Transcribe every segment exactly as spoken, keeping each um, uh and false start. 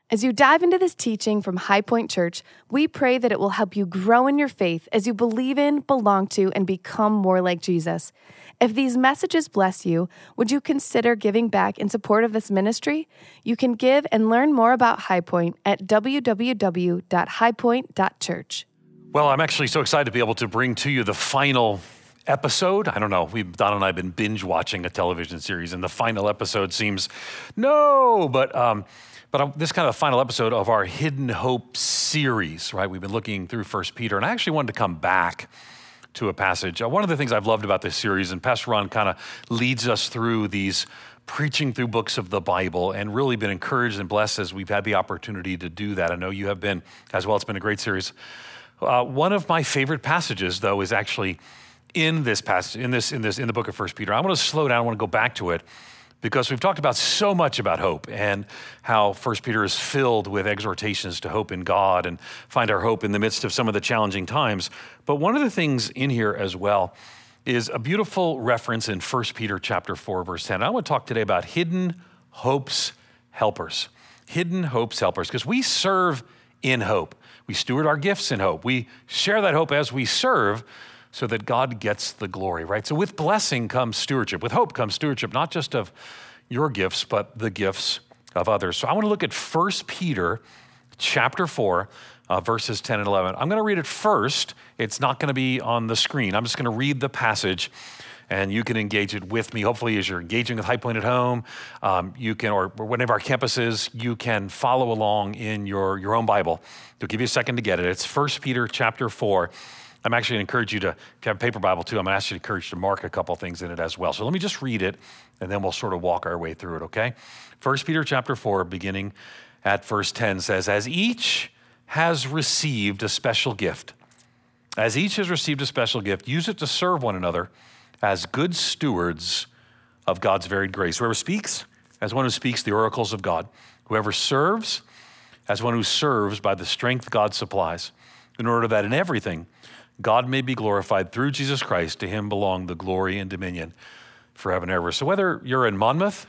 As you dive into this teaching from High Point Church, we pray that it will help you grow in your faith as you believe in, belong to, and become more like Jesus. If these messages bless you, would you consider giving back in support of this ministry? You can give and learn more about High Point at w w w dot high point dot church. Well, I'm actually so excited to be able to bring to you the final episode. I don't know, we Don and I have been binge watching a television series, and the final episode seems, no, but um, but this kind of final episode of our Hidden Hope series, right? We've been looking through First Peter, and I actually wanted to come back to a passage. Uh, one of the things I've loved about this series, and Pastor Ron kind of leads us through these preaching through books of the Bible, and really been encouraged and blessed as we've had the opportunity to do that. I know you have been as well. It's been a great series. Uh, one of my favorite passages, though, is actually in this passage, in this, in this, in the book of First Peter. I want to slow down. I want to go back to it because we've talked about so much about hope and how First Peter is filled with exhortations to hope in God and find our hope in the midst of some of the challenging times. But one of the things in here as well is a beautiful reference in First Peter chapter four, verse ten. I want to talk today about hidden hopes helpers. Hidden hopes helpers, because we serve in hope. We steward our gifts in hope. We share that hope as we serve so that God gets the glory, right? So with blessing comes stewardship. With hope comes stewardship, not just of your gifts, but the gifts of others. So I want to look at First Peter chapter four, uh, verses ten and eleven. I'm going to read it first. It's not going to be on the screen. I'm just going to read the passage, and you can engage it with me. Hopefully, as you're engaging with High Point at home, um, you can, or whenever our campus is, you can follow along in your, your own Bible. It'll give you a second to get it. It's First Peter chapter four. I'm actually going to encourage you to, if you have a paper Bible too, I'm going to ask you to encourage you to mark a couple things in it as well. So let me just read it, and then we'll sort of walk our way through it, okay? First Peter chapter four, beginning at verse ten, says, As each has received a special gift, as each has received a special gift, use it to serve one another as good stewards of God's varied grace. Whoever speaks, as one who speaks the oracles of God. Whoever serves, as one who serves by the strength God supplies, in order that in everything God may be glorified through Jesus Christ. To him belong the glory and dominion forever and ever. So whether you're in Monmouth,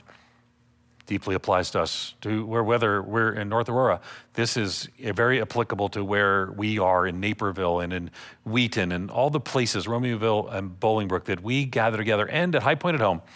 deeply applies to us, to where whether we're in North Aurora, this is very applicable to where we are in Naperville and in Wheaton and all the places, Romeoville and Bolingbrook, that we gather together, and at High Point at home.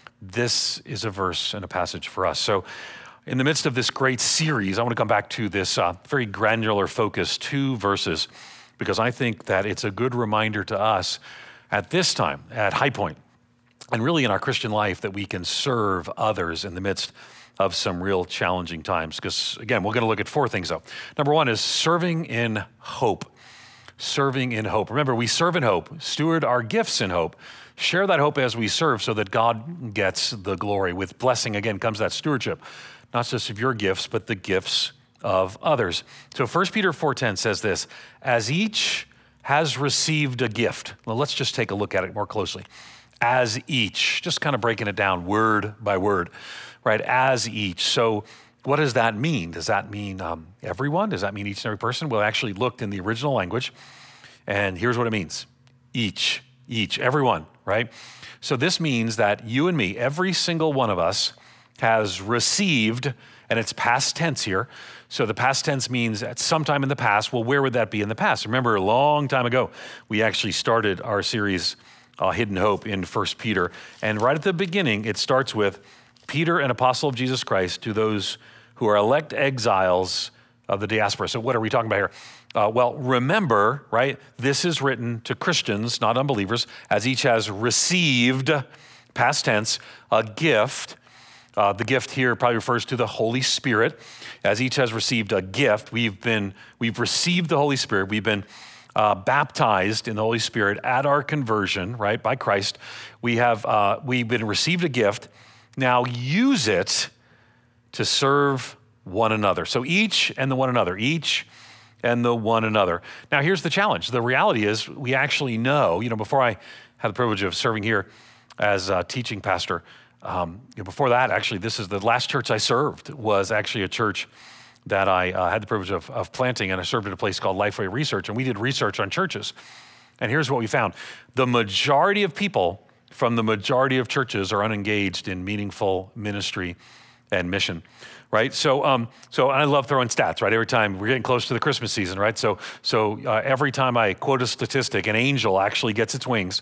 This is a verse and a passage for us. So in the midst of this great series, I want to come back to this uh, very granular focus, two verses, because I think that it's a good reminder to us at this time, at High Point, and really in our Christian life, that we can serve others in the midst of some real challenging times. Because again, we're going to look at four things though. Number one is serving in hope. Serving in hope. Remember, we serve in hope, steward our gifts in hope, share that hope as we serve so that God gets the glory. With blessing, again, comes that stewardship, not just of your gifts, but the gifts of others. So First Peter four ten says this, as each has received a gift. Well, let's just take a look at it more closely. As each, just kind of breaking it down word by word, right? As each. So what does that mean? Does that mean um, everyone? Does that mean each and every person? Well, I actually looked in the original language, and here's what it means. Each, each, everyone, right? So this means that you and me, every single one of us has received, and it's past tense here. So the past tense means at some time in the past. Well, where would that be in the past? Remember, a long time ago, we actually started our series Uh, Hidden Hope in First Peter. And right at the beginning, it starts with Peter, an apostle of Jesus Christ, to those who are elect exiles of the diaspora. So what are we talking about here? Uh, well, remember, right, this is written to Christians, not unbelievers, as each has received, past tense, a gift. Uh, the gift here probably refers to the Holy Spirit. As each has received a gift, we've been, we've received the Holy Spirit. We've been Uh, baptized in the Holy Spirit at our conversion, right, by Christ. We have, uh, we've been received a gift. Now use it to serve one another. So each and the one another, each and the one another. Now here's the challenge. The reality is we actually know, you know, before I had the privilege of serving here as a teaching pastor, um, you know, before that, actually, this is the last church I served was actually a church that I uh, had the privilege of, of planting, and I served at a place called Lifeway Research, and we did research on churches. And here's what we found. The majority of people from the majority of churches are unengaged in meaningful ministry and mission. right? So, um, so I love throwing stats, right? Every time we're getting close to the Christmas season, right? So, so uh, every time I quote a statistic, an angel actually gets its wings.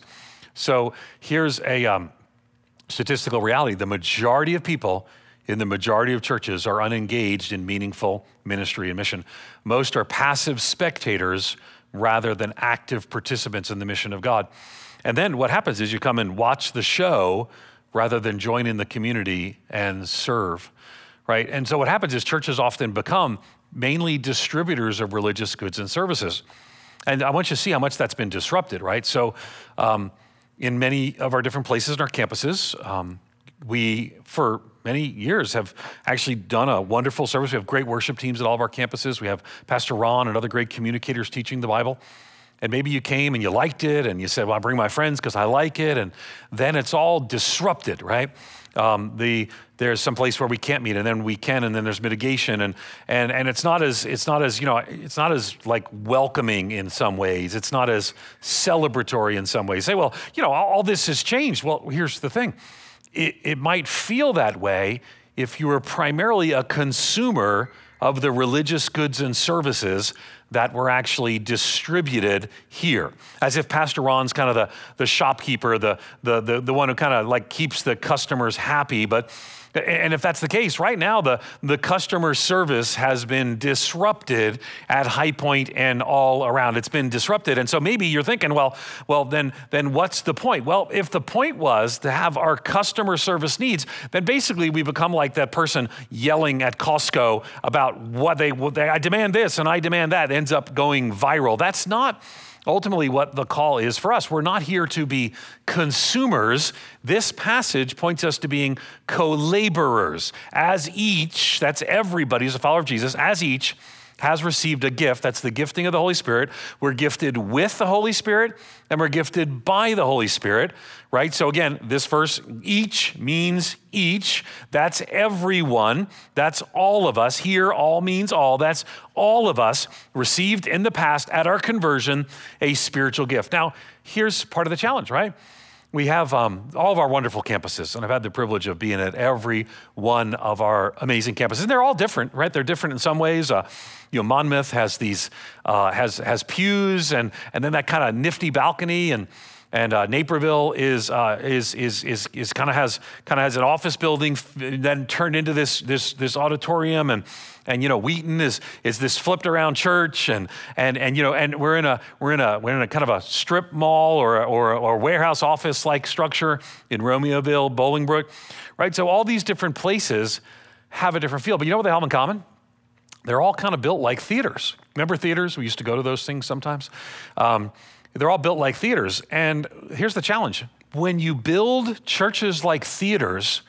So here's a um, statistical reality. The majority of people in the majority of churches are unengaged in meaningful ministry and mission. Most are passive spectators rather than active participants in the mission of God. And then what happens is you come and watch the show rather than join in the community and serve, right? And so what happens is churches often become mainly distributors of religious goods and services. And I want you to see how much that's been disrupted, right? So um, in many of our different places in our campuses, um, we, for many years, have actually done a wonderful service. We have great worship teams at all of our campuses. We have Pastor Ron and other great communicators teaching the Bible. And maybe you came and you liked it and you said, well, I bring my friends because I like it. And then it's all disrupted, right? Um, the there's some place where we can't meet and then we can, and then there's mitigation. And and and it's not as, it's not as, you know, it's not as like welcoming in some ways. It's not as celebratory in some ways. Say, well, you know, all, all this has changed. Well, here's the thing. It, it might feel that way if you were primarily a consumer of the religious goods and services that were actually distributed here. As if Pastor Ron's kind of the, the shopkeeper, the, the, the, the one who kind of like keeps the customers happy. But and if that's the case, right now the, the customer service has been disrupted at High Point and all around. It's been disrupted. And so maybe you're thinking, well, well, then, then what's the point? Well, if the point was to have our customer service needs, then basically we become like that person yelling at Costco about what they, what they I demand this and I demand that. It ends up going viral. That's not ultimately what the call is for us. We're not here to be consumers. This passage points us to being co-laborers. As each, that's everybody who's a follower of Jesus, as each has received a gift, that's the gifting of the Holy Spirit. We're gifted with the Holy Spirit and we're gifted by the Holy Spirit, right? So again, this verse, each means each. That's everyone. That's all of us. Here, all means all. That's all of us received in the past at our conversion a spiritual gift. Now, here's part of the challenge, right? We have um, all of our wonderful campuses, and I've had the privilege of being at every one of our amazing campuses. And they're all different, right? They're different in some ways. Uh, you know, Monmouth has these uh, has has pews, and and then that kind of nifty balcony, and and uh, Naperville is uh, is is is is kind of has kind of has an office building, then turned into this this this auditorium, and and you know Wheaton is is this flipped around church, and and and you know and we're in a we're in a we're in a kind of a strip mall or or or warehouse office like structure in Romeoville, Bolingbrook, right? So all these different places have a different feel, but you know what they have in common? They're all kind of built like theaters. Remember theaters? We used to go to those things sometimes. Um, They're all built like theaters. And here's the challenge. When you build churches like theaters,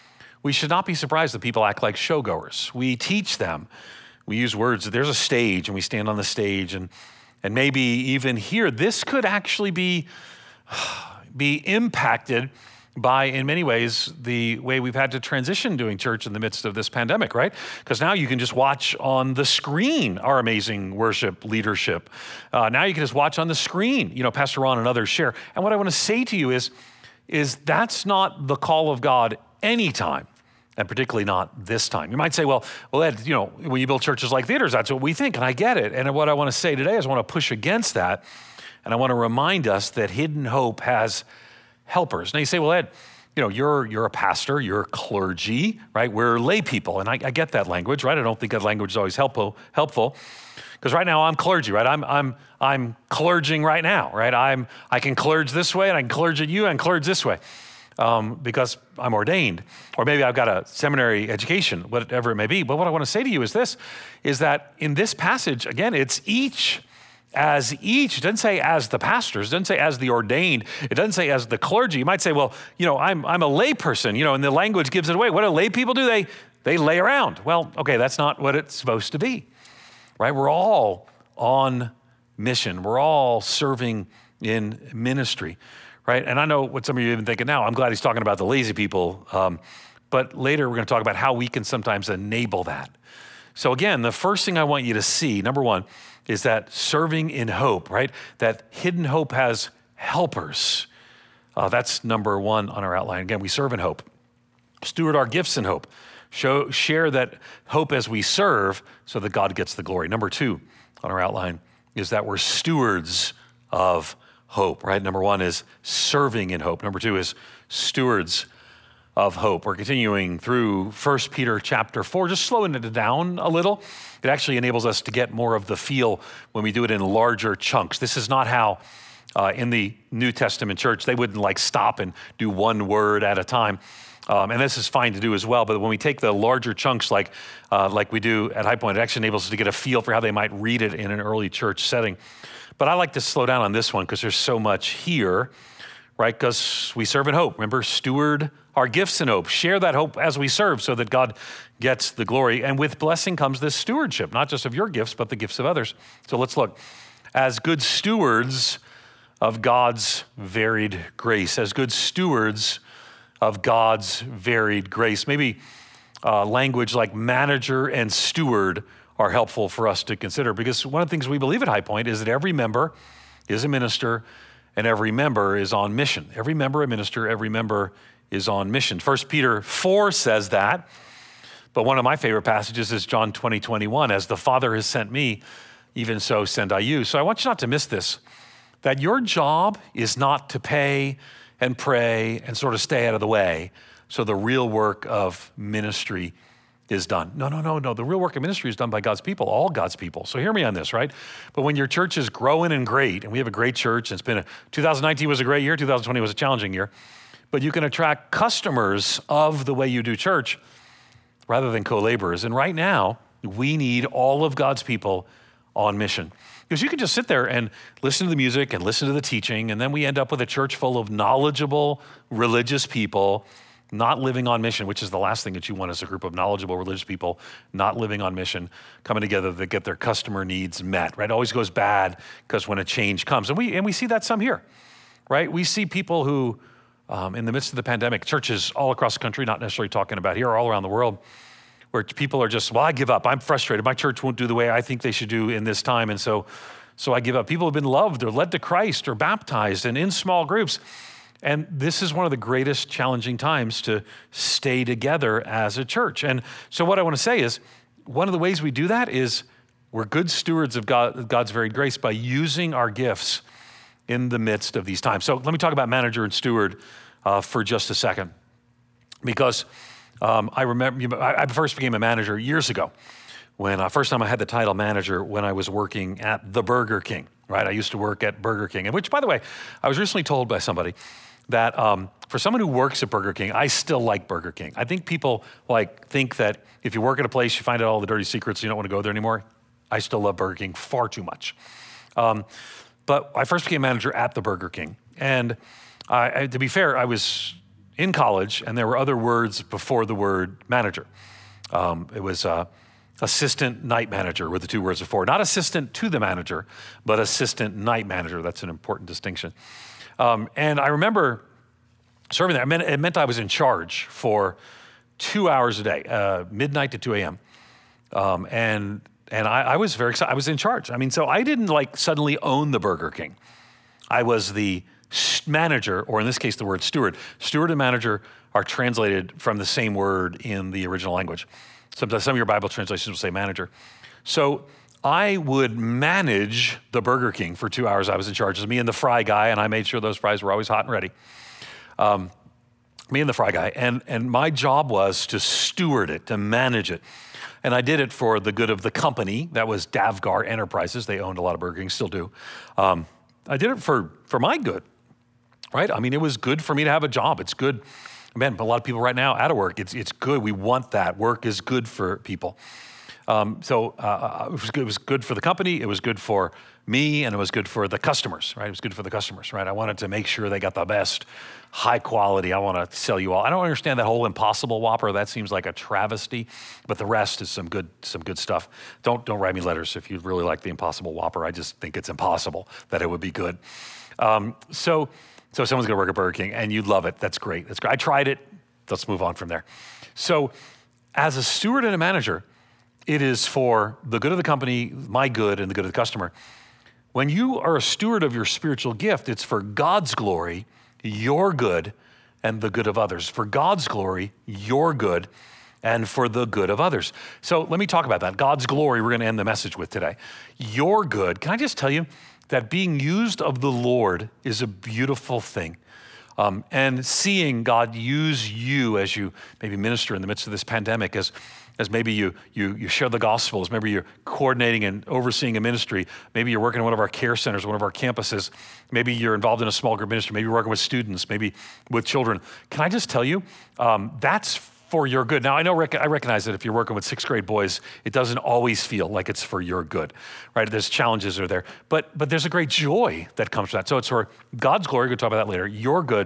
we should not be surprised that people act like showgoers. We teach them. We use words. There's a stage, and we stand on the stage. And, and maybe even here, this could actually be, be impacted by, in many ways, the way we've had to transition doing church in the midst of this pandemic, right? Because now you can just watch on the screen our amazing worship leadership. Uh, now you can just watch on the screen, you know, Pastor Ron and others share. And what I want to say to you is, is that's not the call of God anytime, and particularly not this time. You might say, well, well, Ed, you know, when you build churches like theaters, that's what we think, and I get it. And what I want to say today is I want to push against that, and I want to remind us that Hidden Hope has helpers. Now you say, well, Ed, you know, you're you're a pastor, you're clergy, right? We're lay people, and I, I get that language, right? I don't think that language is always helpful, helpful, because right now I'm clergy, right? I'm I'm I'm clerging right now, right? I'm I can clerge this way, and I can clerge at you, and clerge this way, um, because I'm ordained, or maybe I've got a seminary education, whatever it may be. But what I want to say to you is this: is that in this passage, again, it's each. As each, it doesn't say as the pastors, it doesn't say as the ordained, it doesn't say as the clergy. You might say, well, you know, I'm I'm a lay person, you know, and the language gives it away. What do lay people do? They they lay around. Well, okay, that's not what it's supposed to be, right? We're all on mission. We're all serving in ministry, right? And I know what some of you are even thinking now. I'm glad he's talking about the lazy people, um, but later we're going to talk about how we can sometimes enable that. So again, the first thing I want you to see, number one, is that serving in hope, right? That Hidden Hope has helpers. Uh, that's number one on our outline. Again, we serve in hope. Steward our gifts in hope. Show, share that hope as we serve so that God gets the glory. Number two on our outline is that we're stewards of hope, right? Number one is serving in hope. Number two is stewards of hope. We're continuing through First Peter chapter four, just slowing it down a little. It actually enables us to get more of the feel when we do it in larger chunks. This is not how uh, in the New Testament church, they wouldn't like stop and do one word at a time. Um, and this is fine to do as well. But when we take the larger chunks like uh, like we do at High Point, it actually enables us to get a feel for how they might read it in an early church setting. But I like to slow down on this one because there's so much here, right? Because we serve in hope. Remember, steward our gifts in hope. Share that hope as we serve so that God gets the glory. And with blessing comes this stewardship, not just of your gifts, but the gifts of others. So let's look. As good stewards of God's varied grace, as good stewards of God's varied grace. Maybe uh, language like manager and steward are helpful for us to consider, because one of the things we believe at High Point is that every member is a minister and every member is on mission. Every member a minister, every member is on mission. First Peter four says that, but one of my favorite passages is John twenty, twenty-one. As the Father has sent me, even so send I you. So I want you not to miss this, that your job is not to pay and pray and sort of stay out of the way so the real work of ministry is done. No, no, no, no. The real work of ministry is done by God's people, all God's people. So hear me on this, right? But when your church is growing and great, and we have a great church, and it's been a, two thousand nineteen was a great year, two thousand twenty was a challenging year, but you can attract customers of the way you do church rather than co-laborers. And right now, we need all of God's people on mission. Because you can just sit there and listen to the music and listen to the teaching, and then we end up with a church full of knowledgeable, religious people not living on mission, which is the last thing that you want as a group of knowledgeable, religious people not living on mission, coming together to get their customer needs met, right? It always goes bad because when a change comes, and we and we see that some here, right? We see people who, um, in the midst of the pandemic, churches all across the country, not necessarily talking about here, all around the world, where people are just, well, I give up. I'm frustrated. My church won't do the way I think they should do in this time, and so, so I give up. People have been loved or led to Christ or baptized and in small groups. And this is one of the greatest challenging times to stay together as a church. And so what I want to say is, one of the ways we do that is we're good stewards of God, God's varied grace by using our gifts in the midst of these times. So let me talk about manager and steward uh, for just a second. Because um, I remember, I first became a manager years ago. When uh, first time I had the title manager when I was working at the Burger King, right? I used to work at Burger King, and which, by the way, I was recently told by somebody that um, for someone who works at Burger King, I still like Burger King. I think people like think that if you work at a place, you find out all the dirty secrets, you don't want to go there anymore. I still love Burger King far too much. Um, but I first became manager at the Burger King, and I, I, to be fair, I was in college, and there were other words before the word manager. Um, it was uh, assistant night manager were the two words before. Not assistant to the manager, but assistant night manager. That's an important distinction. Um, and I remember serving there. It meant, it meant I was in charge for two hours a day, uh, midnight to two a.m. Um, and and I, I was very excited. I was in charge. I mean, so I didn't like suddenly own the Burger King. I was the manager, or in this case, the word steward. Steward and manager are translated from the same word in the original language. Sometimes some of your Bible translations will say manager. So I would manage the Burger King for two hours. I was in charge. It was me and the fry guy, and I made sure those fries were always hot and ready. Um, me and the fry guy. And, and my job was to steward it, to manage it. And I did it for the good of the company. That was Davgar Enterprises. They owned a lot of Burger King, still do. Um, I did it for, for my good, right? I mean, it was good for me to have a job. It's good. Man, a lot of people right now out of work, it's it's good. We want that. Work is good for people. Um, so uh, it, was good, it was good for the company. It was good for me, and it was good for the customers, right? It was good for the customers, right? I wanted to make sure they got the best, high quality. I want to sell you all. I don't understand that whole Impossible Whopper. That seems like a travesty, but the rest is some good some good stuff. Don't don't write me letters if you really like the Impossible Whopper. I just think it's impossible that it would be good. Um, so. So someone's going to work at Burger King, and you'd love it. That's great. That's great. I tried it. Let's move on from there. So as a steward and a manager, it is for the good of the company, my good, and the good of the customer. When you are a steward of your spiritual gift, it's for God's glory, your good, and the good of others. For God's glory, your good, and for the good of others. So let me talk about that. God's glory, we're going to end the message with today. Your good. Can I just tell you that being used of the Lord is a beautiful thing. Um, and seeing God use you as you maybe minister in the midst of this pandemic, as as maybe you you you share the gospel, as maybe you're coordinating and overseeing a ministry, maybe you're working in one of our care centers, one of our campuses, maybe you're involved in a small group ministry, maybe you're working with students, maybe with children. Can I just tell you, um, that's for your good. Now, I know I recognize that if you're working with sixth grade boys, it doesn't always feel like it's for your good, right? There's challenges are there, but but there's a great joy that comes from that. So it's for God's glory. We're going to talk about that later. Your good,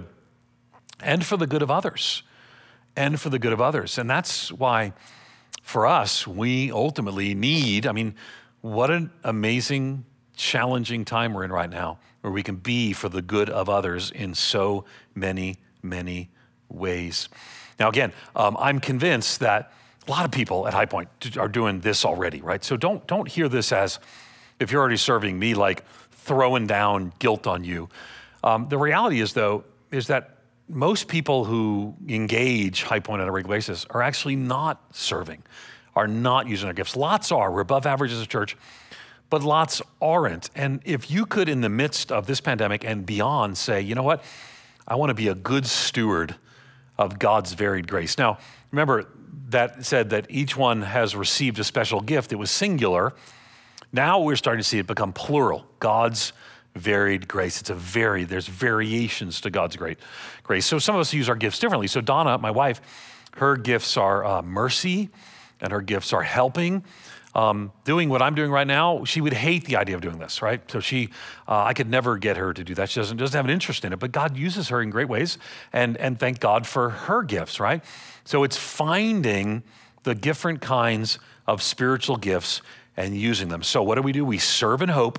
and for the good of others, and for the good of others. And that's why, for us, we ultimately need, I mean, what an amazing, challenging time we're in right now, where we can be for the good of others in so many, many ways. Now, again, um, I'm convinced that a lot of people at High Point are doing this already, right? So don't don't hear this as, if you're already serving me, like throwing down guilt on you. Um, the reality is, though, is that most people who engage High Point on a regular basis are actually not serving, are not using their gifts. Lots are. We're above average as a church, but lots aren't. And if you could, in the midst of this pandemic and beyond, say, you know what, I want to be a good steward of God's varied grace. Now, remember that said that each one has received a special gift. It was singular. Now we're starting to see it become plural. God's varied grace. It's a very, there's variations to God's great grace. So some of us use our gifts differently. So Donna, my wife, her gifts are uh, mercy, and her gifts are helping. Um, doing what I'm doing right now, she would hate the idea of doing this, right? So she, uh, I could never get her to do that. She doesn't, doesn't have an interest in it, but God uses her in great ways, and, and thank God for her gifts, right? So it's finding the different kinds of spiritual gifts and using them. So what do we do? We serve in hope,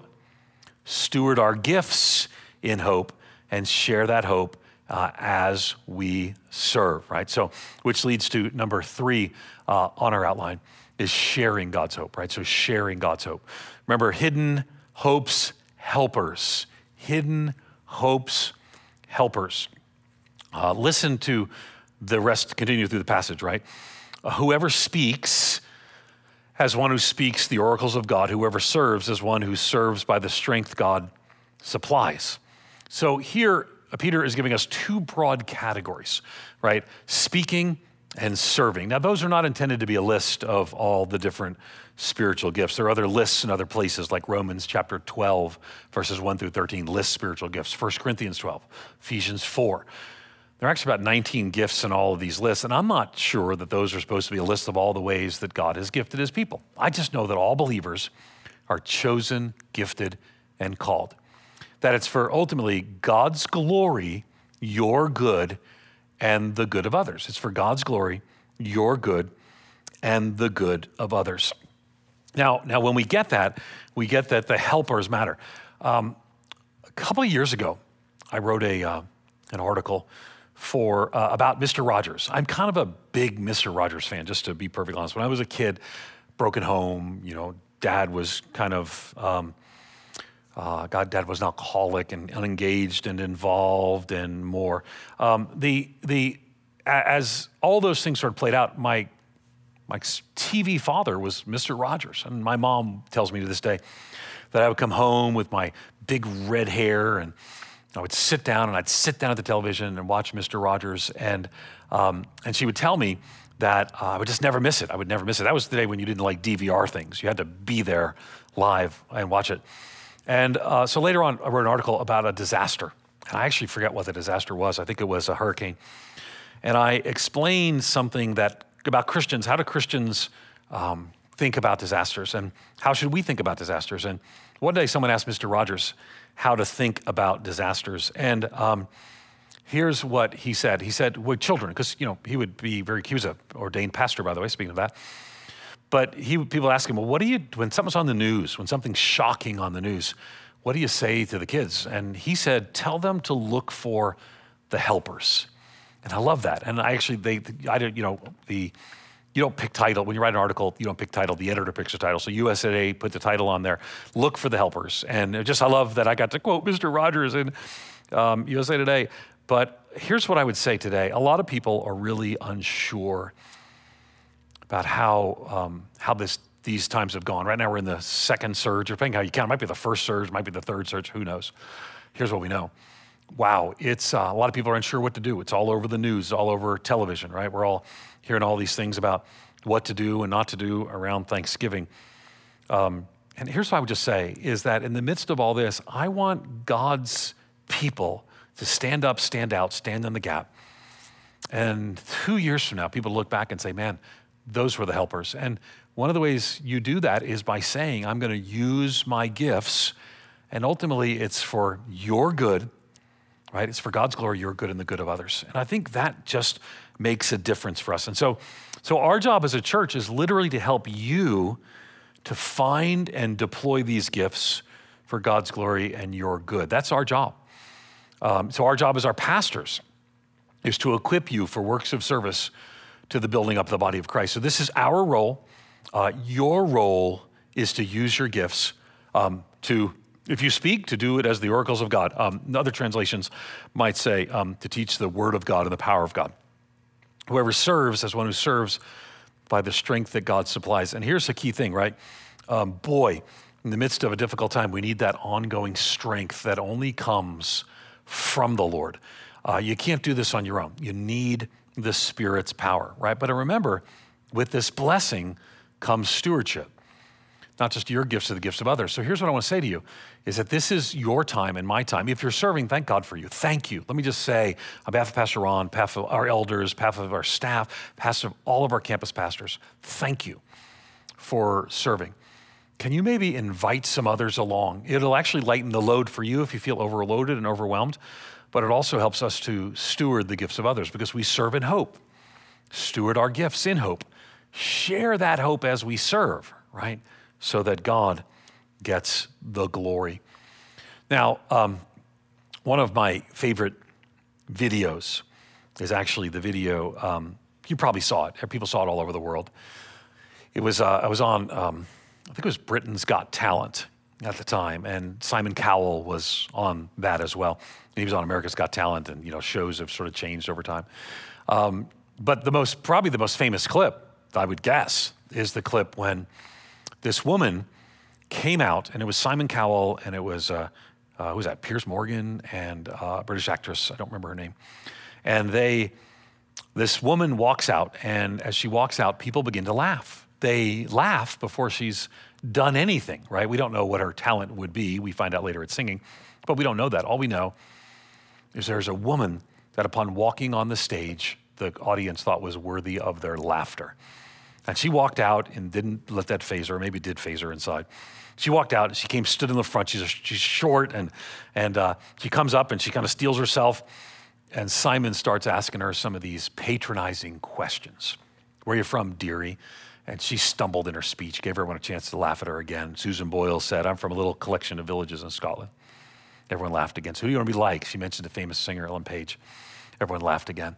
steward our gifts in hope, and share that hope uh, as we serve, right? So, which leads to number three uh, on our outline is sharing God's hope, right? So sharing God's hope. Remember, hidden hopes helpers. Hidden hopes helpers. Uh, listen to the rest, continue through the passage, right? Uh, whoever speaks as one who speaks the oracles of God, whoever serves as one who serves by the strength God supplies. So here, Peter is giving us two broad categories, right? Speaking and serving. Now, those are not intended to be a list of all the different spiritual gifts. There are other lists in other places, like Romans chapter twelve, verses one through thirteen, lists spiritual gifts. First Corinthians twelve, Ephesians four. There are actually about nineteen gifts in all of these lists, and I'm not sure that those are supposed to be a list of all the ways that God has gifted his people. I just know that all believers are chosen, gifted, and called. That it's for ultimately God's glory, your good, and the good of others. It's for God's glory, your good, and the good of others. Now, now when we get that, we get that the helpers matter. Um, a couple of years ago, I wrote a uh, an article for uh, about Mister Rogers. I'm kind of a big Mister Rogers fan, just to be perfectly honest. When I was a kid, broken home, you know, dad was kind of, um, uh, God, dad was an alcoholic and unengaged and involved and more. Um, the the as all those things sort of played out, my my T V father was Mister Rogers, and my mom tells me to this day that I would come home with my big red hair and I would sit down and I'd sit down at the television and watch Mister Rogers, and um, and she would tell me that uh, I would just never miss it. I would never miss it. That was the day when you didn't like D V R things. You had to be there live and watch it. And uh, so later on, I wrote an article about a disaster. And I actually forget what the disaster was. I think it was a hurricane. And I explained something that about Christians. How do Christians um, think about disasters? And how should we think about disasters? And one day someone asked Mister Rogers how to think about disasters. And um, here's what he said. He said, with children, because, you know, he would be very, he was an ordained pastor, by the way, speaking of that. But he, people ask him, well, what do you, when something's on the news, when something's shocking on the news, what do you say to the kids? And he said, tell them to look for the helpers. And I love that. And I actually, they, I don't, you know, the, you don't pick title. When you write an article, you don't pick title. The editor picks a title. So U S A Today put the title on there, look for the helpers. And just, I love that I got to quote Mister Rogers in um, U S A Today. But here's what I would say today. A lot of people are really unsure about how um, how this these times have gone. Right now we're in the second surge, depending how you count. It might be the first surge, might be the third surge, who knows? Here's what we know. Wow, it's uh, a lot of people are unsure what to do. It's all over the news, all over television, right? We're all hearing all these things about what to do and not to do around Thanksgiving. Um, and here's what I would just say, is that in the midst of all this, I want God's people to stand up, stand out, stand in the gap. And two years from now, people look back and say, man, those were the helpers. And one of the ways you do that is by saying, I'm going to use my gifts, and ultimately it's for your good, right? It's for God's glory, your good, and the good of others. And I think that just makes a difference for us. And so, so our job as a church is literally to help you to find and deploy these gifts for God's glory and your good. That's our job. Um, so our job as our pastors is to equip you for works of service to the building up of the body of Christ. So this is our role. Uh, your role is to use your gifts um, to, if you speak, to do it as the oracles of God. Um, other translations might say um, to teach the word of God and the power of God. Whoever serves as one who serves by the strength that God supplies. And here's the key thing, right? Um, boy, in the midst of a difficult time, we need that ongoing strength that only comes from the Lord. Uh, you can't do this on your own. You need the Spirit's power, right? But remember, with this blessing comes stewardship. Not just your gifts, are the gifts of others. So here's what I want to say to you, is that this is your time and my time. If you're serving, thank God for you. Thank you. Let me just say, on behalf of Pastor Ron, on behalf of our elders, on behalf of our staff, on behalf of all of our campus pastors, thank you for serving. Can you maybe invite some others along? It'll actually lighten the load for you if you feel overloaded and overwhelmed, but it also helps us to steward the gifts of others because we serve in hope. Steward our gifts in hope. Share that hope as we serve, right? So that God gets the glory. Now, um, one of my favorite videos is actually the video, um, you probably saw it. People saw it all over the world. It was, uh, I was on, um, I think it was Britain's Got Talent at the time, and Simon Cowell was on that as well. And he was on America's Got Talent, and you know, shows have sort of changed over time. Um, but the most, probably the most famous clip, I would guess, is the clip when this woman came out, and it was Simon Cowell, and it was, uh, uh, who was that, Piers Morgan, and uh, a British actress, I don't remember her name. And they, this woman walks out, and as she walks out, people begin to laugh. They laugh before she's done anything, right? We don't know what her talent would be. We find out later it's singing, but we don't know that. All we know is there's a woman that upon walking on the stage, the audience thought was worthy of their laughter. And she walked out and didn't let that faze her, maybe did faze her inside. She walked out and she came, stood in the front. She's, a, she's short and, and uh, she comes up and she kind of steals herself. And Simon starts asking her some of these patronizing questions. Where are you from, dearie? And she stumbled in her speech, gave everyone a chance to laugh at her again. Susan Boyle said, I'm from a little collection of villages in Scotland. Everyone laughed again. So who do you want to be like? She mentioned the famous singer Ellen Page. Everyone laughed again.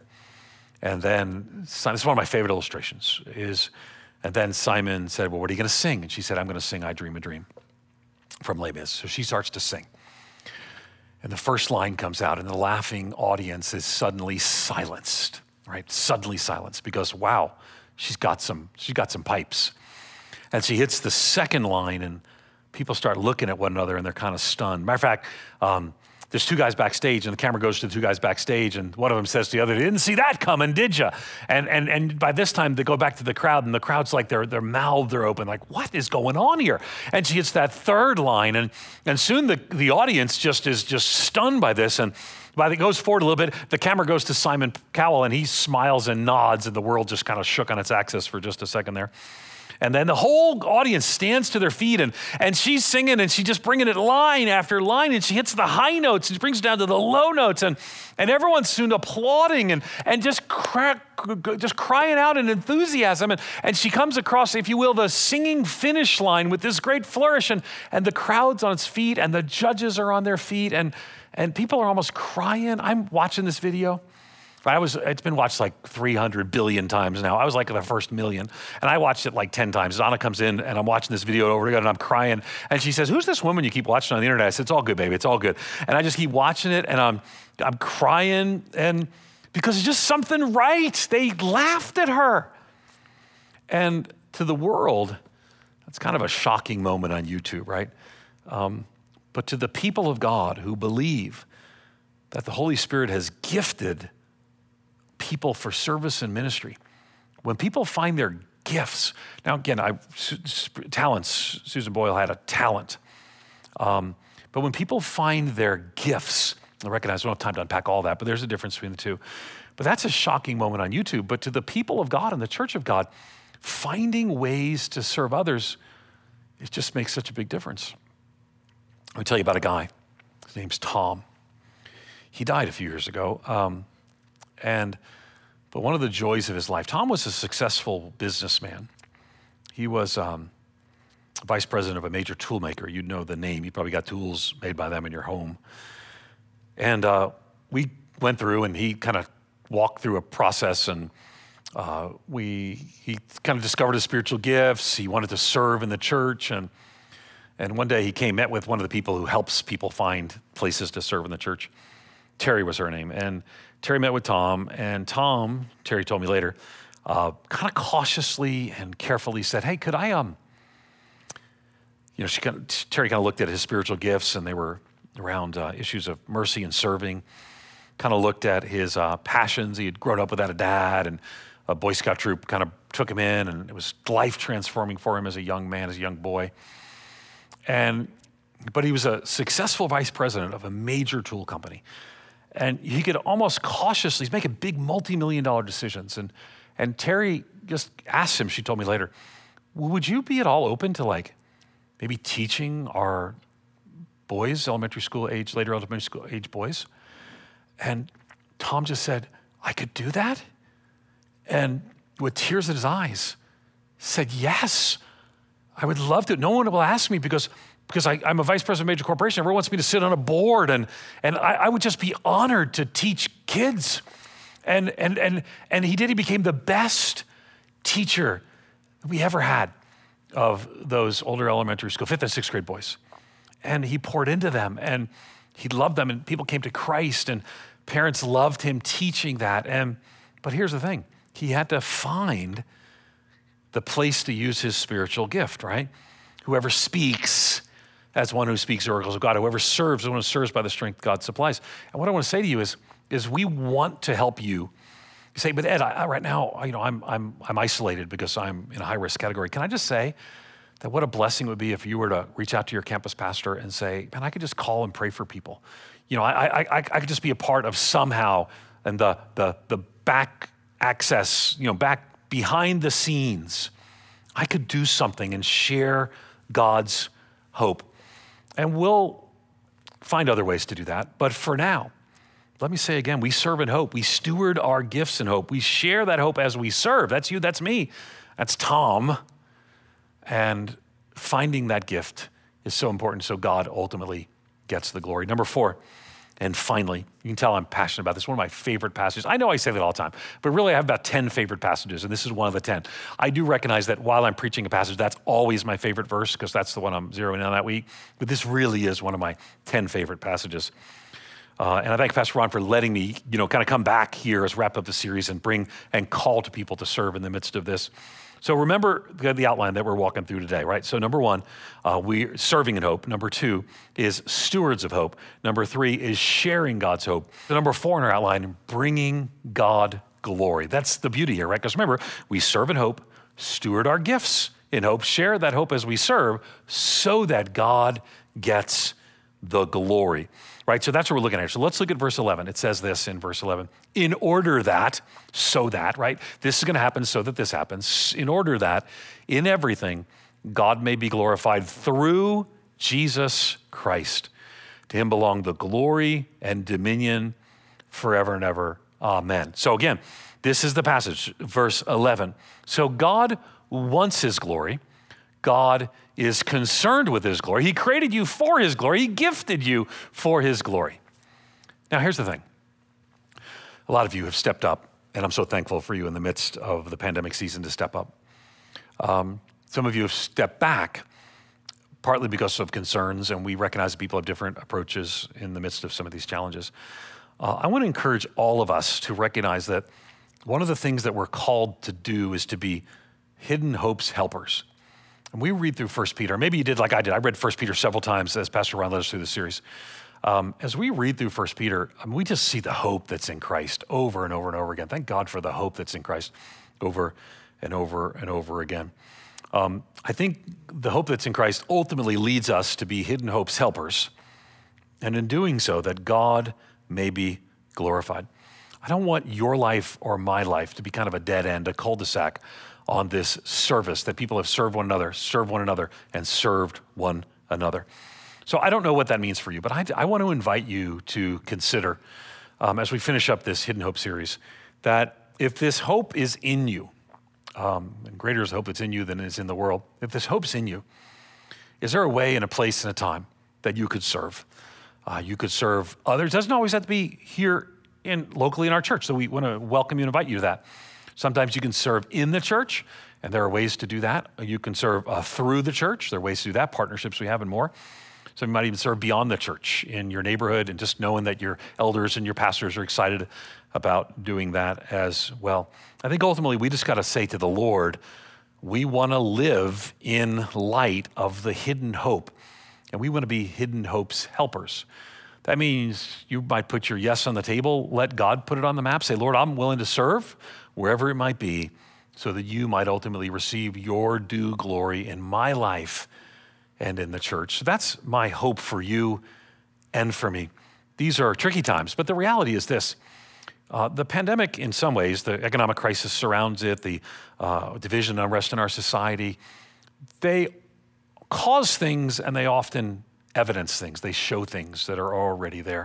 And then, this is one of my favorite illustrations, is, and then Simon said, well, what are you going to sing? And she said, I'm going to sing I Dream a Dream from Les Mis. So she starts to sing. And the first line comes out, and the laughing audience is suddenly silenced, right? Suddenly silenced, because wow, she's got some, she's got some pipes. And she hits the second line, and people start looking at one another, and they're kind of stunned. Matter of fact, um, there's two guys backstage, and the camera goes to the two guys backstage, and one of them says to the other, "Didn't see that coming, did you?" And and and by this time, they go back to the crowd, and the crowd's like, their their mouths are open, like, what is going on here? And she hits that third line, and and soon the, the audience just is just stunned by this, and by the, it goes forward a little bit, the camera goes to Simon Cowell, and he smiles and nods, and the world just kind of shook on its axis for just a second there. And then the whole audience stands to their feet, and, and she's singing, and she's just bringing it line after line, and she hits the high notes, and she brings it down to the low notes, and, and everyone's soon applauding and, and just, cry, just crying out in enthusiasm. And, and she comes across, if you will, the singing finish line with this great flourish, and, and the crowd's on its feet, and the judges are on their feet, and, and people are almost crying. I'm watching this video. I was, it's been watched like three hundred billion times now. I was like the first million, and I watched it like ten times. Donna comes in, and I'm watching this video over again, and I'm crying. And she says, "Who's this woman you keep watching on the internet?" I said, "It's all good, baby. It's all good." And I just keep watching it, and I'm, I'm crying, and because it's just something right. They laughed at her. And to the world, that's kind of a shocking moment on YouTube, right? Um, but to the people of God who believe that the Holy Spirit has gifted people for service and ministry, when people find their gifts, now again, I, talents, Susan Boyle had a talent. Um, but when people find their gifts, I recognize we don't have time to unpack all that, but there's a difference between the two. But that's a shocking moment on YouTube. But to the people of God and the church of God, finding ways to serve others, it just makes such a big difference. Let me tell you about a guy. His name's Tom. He died a few years ago. Um, and but one of the joys of his life, Tom was a successful businessman. He was um, vice president of a major tool maker. You'd know the name. You probably got tools made by them in your home. And uh, we went through, and he kind of walked through a process, and uh, we he kind of discovered his spiritual gifts. He wanted to serve in the church, and and one day he came, met with one of the people who helps people find places to serve in the church. Terry was her name, and Terry met with Tom, and Tom, Terry told me later, uh, kind of cautiously and carefully said, "Hey, could I um." You know, she kind of, Terry kind of looked at his spiritual gifts, and they were around uh, issues of mercy and serving. Kind of looked at his uh, passions. He had grown up without a dad, and a Boy Scout troop kind of took him in, and it was life transforming for him as a young man, as a young boy. And but he was a successful vice president of a major tool company, and he could almost cautiously, he's making big multi-million dollar decisions. And and Terry just asked him, she told me later, would you be at all open to like maybe teaching our boys, elementary school age, later elementary school age boys? And Tom just said, I could do that? And with tears in his eyes, said, yes, I would love to. No one will ask me because, because I, I'm a vice president of a major corporation. Everyone wants me to sit on a board, and, and I, I would just be honored to teach kids. And, and, and, and he did. He became the best teacher we ever had of those older elementary school, fifth and sixth grade boys. And he poured into them, and he loved them, and people came to Christ, and parents loved him teaching that. And but here's the thing. He had to find the place to use his spiritual gift, right? Whoever speaks as one who speaks oracles of God. Whoever serves as one who serves by the strength God supplies. And what I want to say to you is, is we want to help you. You say, but Ed, I, I, right now, you know, I'm I'm I'm isolated because I'm in a high risk category. Can I just say that what a blessing it would be if you were to reach out to your campus pastor and say, man, I could just call and pray for people. You know, I I I, I could just be a part of somehow, and the the the back access, you know, back behind the scenes, I could do something and share God's hope. And we'll find other ways to do that. But for now, let me say again, we serve in hope. We steward our gifts in hope. We share that hope as we serve. That's you, that's me, that's Tom. And finding that gift is so important so God ultimately gets the glory. Number four, and finally, you can tell I'm passionate about this, one of my favorite passages. I know I say that all the time, but really I have about ten favorite passages, and this is one of the ten. I do recognize that while I'm preaching a passage, that's always my favorite verse because that's the one I'm zeroing in on that week, but this really is one of my ten favorite passages. Uh, and I thank Pastor Ron for letting me, you know, kind of come back here as wrap up the series and bring and call to people to serve in the midst of this. So remember the outline that we're walking through today, right? So number one, uh, we're serving in hope. Number two is stewards of hope. Number three is sharing God's hope. The number four in our outline, bringing God glory. That's the beauty here, right? Because remember, we serve in hope, steward our gifts in hope, share that hope as we serve so that God gets the glory, right? So that's what we're looking at. So let's look at verse eleven. It says this in verse eleven, in order that, so that, right? This is going to happen so that this happens. In order that in everything, God may be glorified through Jesus Christ. To him belong the glory and dominion forever and ever. Amen. So again, this is the passage, verse eleven. So God wants his glory. God is concerned with his glory. He created you for his glory. He gifted you for his glory. Now, here's the thing. A lot of you have stepped up, and I'm so thankful for you in the midst of the pandemic season to step up. Um, some of you have stepped back, partly because of concerns, and we recognize that people have different approaches in the midst of some of these challenges. Uh, I want to encourage all of us to recognize that one of the things that we're called to do is to be Hidden Hope's helpers. And we read through First Peter. Maybe you did like I did. I read First Peter several times as Pastor Ron led us through the series. Um, as we read through First Peter, I mean, we just see the hope that's in Christ over and over and over again. Thank God for the hope that's in Christ over and over and over again. Um, I think the hope that's in Christ ultimately leads us to be Hidden Hope's helpers, and in doing so, that God may be glorified. I don't want your life or my life to be kind of a dead end, a cul-de-sac on this service that people have served one another, served one another, and served one another. So I don't know what that means for you, but I, I want to invite you to consider, um, as we finish up this Hidden Hope series, that if this hope is in you, um, and greater is the hope that's in you than is in the world, if this hope's in you, is there a way and a place and a time that you could serve? Uh, you could serve others. It doesn't always have to be here in locally in our church, so we want to welcome you and invite you to that. Sometimes you can serve in the church, and there are ways to do that. You can serve uh, through the church. There are ways to do that, partnerships we have and more. So you might even serve beyond the church in your neighborhood and just knowing that your elders and your pastors are excited about doing that as well. I think ultimately we just got to say to the Lord, we want to live in light of the hidden hope, and we want to be Hidden Hope's helpers. That means you might put your yes on the table, let God put it on the map, say, Lord, I'm willing to serve wherever it might be so that you might ultimately receive your due glory in my life and in the church. So that's my hope for you and for me. These are tricky times, but the reality is this. Uh, the pandemic, in some ways, the economic crisis surrounds it, the uh, division and unrest in our society, they cause things and they often evidence things. They show things that are already there.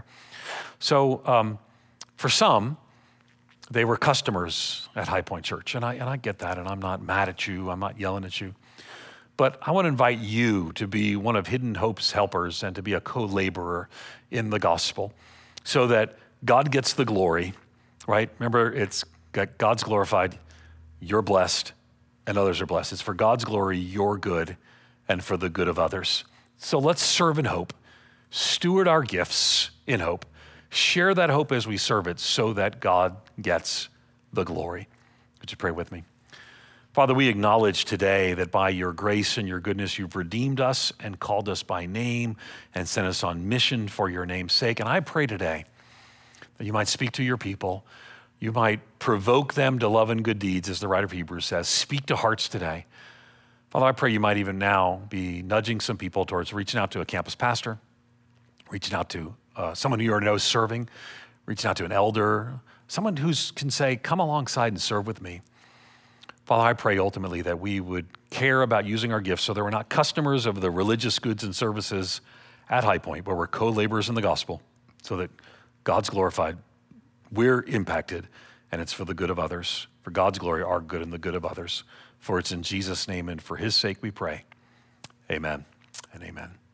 So um, for some, they were customers at High Point Church, and I, and I get that, and I'm not mad at you, I'm not yelling at you. But I want to invite you to be one of Hidden Hope's helpers and to be a co-laborer in the gospel so that God gets the glory, right? Remember, it's God's glorified, you're blessed, and others are blessed. It's for God's glory, you're good, and for the good of others. So let's serve in hope, steward our gifts in hope, share that hope as we serve it so that God gets the glory. Would you pray with me? Father, we acknowledge today that by your grace and your goodness, you've redeemed us and called us by name and sent us on mission for your name's sake. And I pray today that you might speak to your people. You might provoke them to love and good deeds, as the writer of Hebrews says. Speak to hearts today. Father, I pray you might even now be nudging some people towards reaching out to a campus pastor, reaching out to uh, someone who you already know is serving, reaching out to an elder, someone who can say, come alongside and serve with me. Father, I pray ultimately that we would care about using our gifts so that we're not customers of the religious goods and services at High Point, where we're co-laborers in the gospel so that God's glorified, we're impacted, and it's for the good of others, for God's glory, our good, and the good of others. For it's in Jesus' name and for his sake we pray. Amen and amen.